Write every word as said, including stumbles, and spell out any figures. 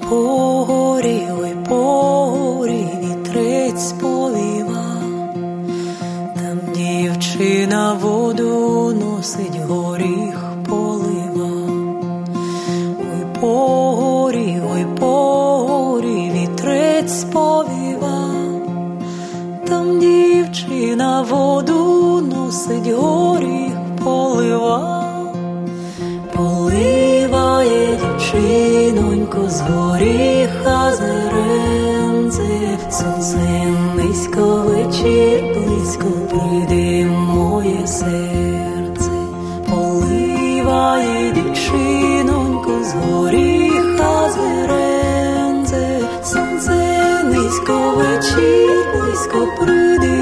Порі, ой, порі, вітрець повіва, там дівчина воду носить, горіх полива. Ой, порі, ой, порі, вітрець повіва, там дівчина воду носить, горіх полива. Поливає дівчинонько з горіха зеренце, сонце низько, вечір близько, прийди моє серце. Поливає дівчинонько з горіха зеренце, сонце низько, вечір близько, прийди